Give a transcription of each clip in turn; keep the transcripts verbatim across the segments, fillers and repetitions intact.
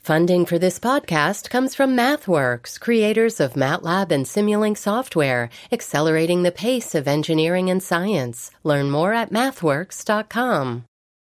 Funding for this podcast comes from MathWorks, creators of MATLAB and Simulink software, accelerating the pace of engineering and science. Learn more at mathworks dot com.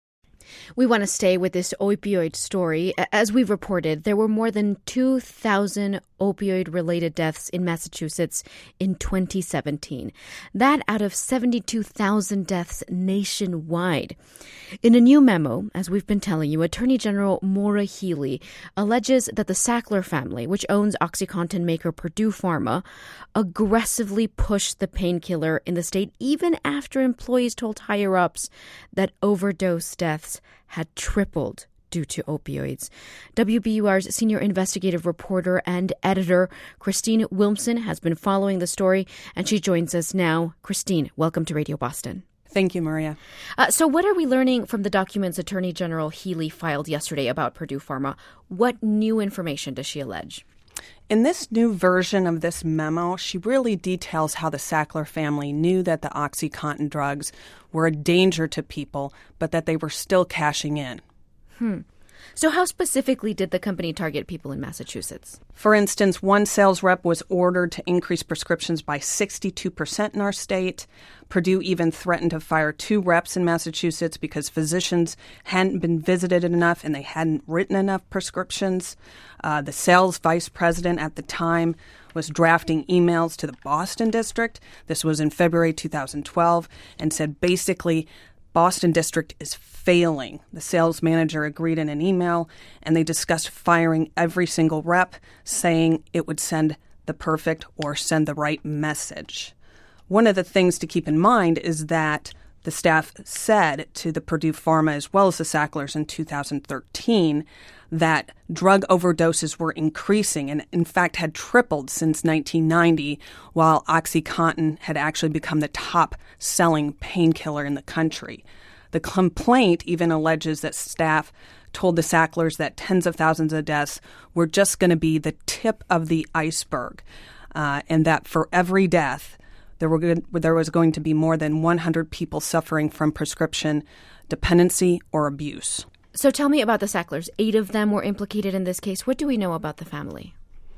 We want to stay with this opioid story. As we've reported, there were more than two thousand opioid-related deaths in Massachusetts in twenty seventeen. That out of seventy-two thousand deaths nationwide. In a new memo, as we've been telling you, Attorney General Maura Healey alleges that the Sackler family, which owns OxyContin maker Purdue Pharma, aggressively pushed the painkiller in the state even after employees told higher-ups that overdose deaths had tripled due to opioids. W B U R's senior investigative reporter and editor, Christine Wilmson, has been following the story, and she joins us now. Christine, welcome to Radio Boston. Thank you, Maria. Uh, so what are we learning from the documents Attorney General Healey filed yesterday about Purdue Pharma? What new information does she allege? In this new version of this memo, she really details how the Sackler family knew that the OxyContin drugs were a danger to people, but that they were still cashing in. Hmm. So how specifically did the company target people in Massachusetts? For instance, one sales rep was ordered to increase prescriptions by sixty-two percent in our state. Purdue even threatened to fire two reps in Massachusetts because physicians hadn't been visited enough and they hadn't written enough prescriptions. Uh, the sales vice president at the time was drafting emails to the Boston district. This was in February two thousand twelve, and said basically, Boston District is failing. The sales manager agreed in an email, and they discussed firing every single rep, saying it would send the perfect or send the right message. One of the things to keep in mind is that the staff said to the Purdue Pharma as well as the Sacklers in two thousand thirteen that drug overdoses were increasing and, in fact, had tripled since nineteen ninety, while OxyContin had actually become the top-selling painkiller in the country. The complaint even alleges that staff told the Sacklers that tens of thousands of deaths were just going to be the tip of the iceberg, uh, and that for every death, there were good, there was going to be more than one hundred people suffering from prescription dependency or abuse. So tell me about the Sacklers. Eight of them were implicated in this case. What do we know about the family?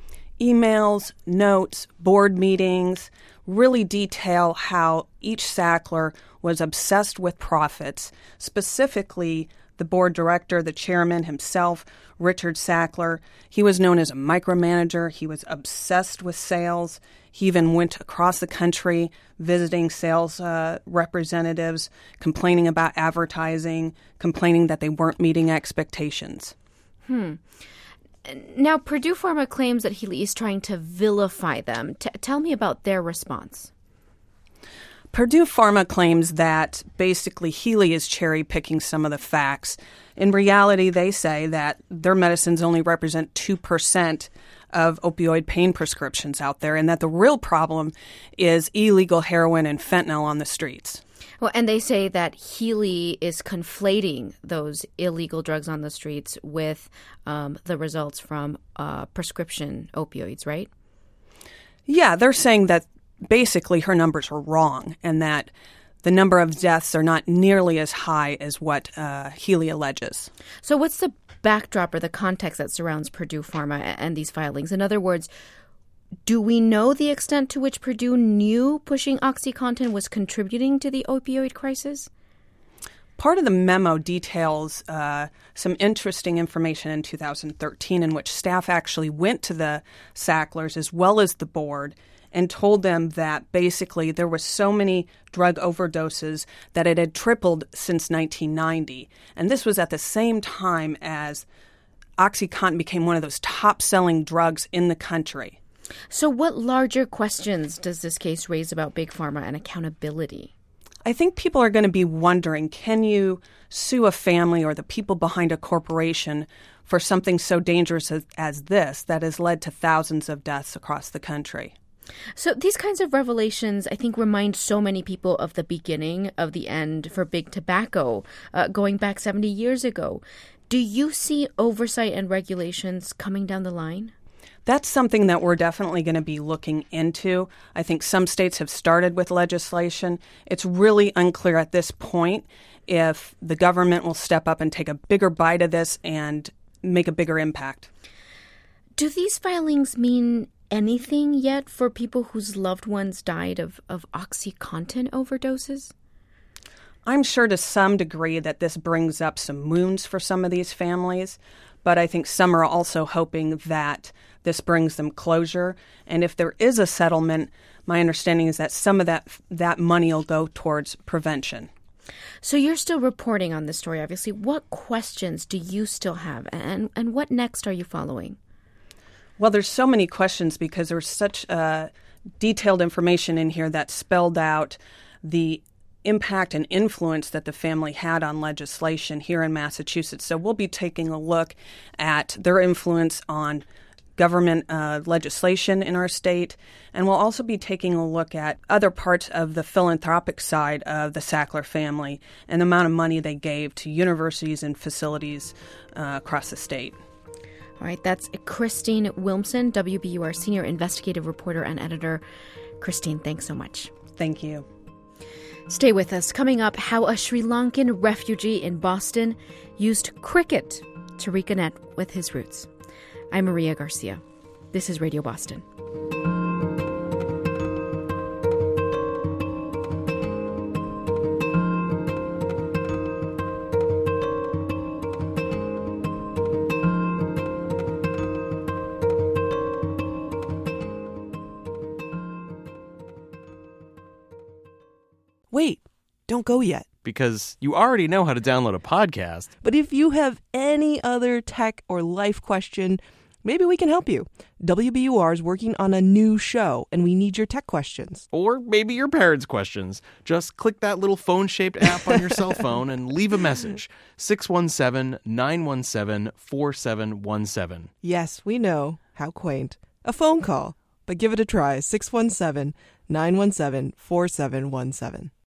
Emails, notes, board meetings really detail how each Sackler was obsessed with profits, specifically the board director, the chairman himself, Richard Sackler. He was known as a micromanager. He was obsessed with sales. He even went across the country visiting sales uh, representatives, complaining about advertising, complaining that they weren't meeting expectations. Hmm. Now, Purdue Pharma claims that Healey is trying to vilify them. T- tell me about their response. Purdue Pharma claims that basically Healey is cherry-picking some of the facts. In reality, they say that their medicines only represent two percent of opioid pain prescriptions out there, and that the real problem is illegal heroin and fentanyl on the streets. Well, and they say that Healey is conflating those illegal drugs on the streets with um, the results from uh, prescription opioids, right? Yeah, they're saying that basically her numbers are wrong and that the number of deaths are not nearly as high as what uh, Healey alleges. So what's the backdrop or the context that surrounds Purdue Pharma and these filings? In other words, do we know the extent to which Purdue knew pushing OxyContin was contributing to the opioid crisis? Part of the memo details uh, some interesting information in two thousand thirteen in which staff actually went to the Sacklers as well as the board and told them that basically there were so many drug overdoses that it had tripled since nineteen ninety. And this was at the same time as OxyContin became one of those top-selling drugs in the country. So what larger questions does this case raise about Big Pharma and accountability? I think people are going to be wondering, can you sue a family or the people behind a corporation for something so dangerous as, as this that has led to thousands of deaths across the country? So these kinds of revelations, I think, remind so many people of the beginning of the end for big tobacco, uh, going back seventy years ago. Do you see oversight and regulations coming down the line? That's something that we're definitely going to be looking into. I think some states have started with legislation. It's really unclear at this point if the government will step up and take a bigger bite of this and make a bigger impact. Do these filings mean anything yet for people whose loved ones died of, of OxyContin overdoses? I'm sure to some degree that this brings up some wounds for some of these families, but I think some are also hoping that this brings them closure. And if there is a settlement, my understanding is that some of that that money will go towards prevention. So you're still reporting on this story, obviously. What questions do you still have, and, and what next are you following? Well, there's so many questions because there's such uh, detailed information in here that spelled out the impact and influence that the family had on legislation here in Massachusetts. So we'll be taking a look at their influence on government uh, legislation in our state, and we'll also be taking a look at other parts of the philanthropic side of the Sackler family and the amount of money they gave to universities and facilities uh, across the state. All right, that's Christine Wilmson, W B U R senior investigative reporter and editor. Christine, thanks so much. Thank you. Stay with us. Coming up, how a Sri Lankan refugee in Boston used cricket to reconnect with his roots. I'm Maria Garcia. This is Radio Boston. Wait, don't go yet. Because you already know how to download a podcast. But if you have any other tech or life question, maybe we can help you. W B U R is working on a new show, and we need your tech questions. Or maybe your parents' questions. Just click that little phone-shaped app on your cell phone and leave a message. six one seven, nine one seven, four seven one seven. Yes, we know. How quaint. A phone call. But give it a try. six one seven, nine one seven, four seven one seven.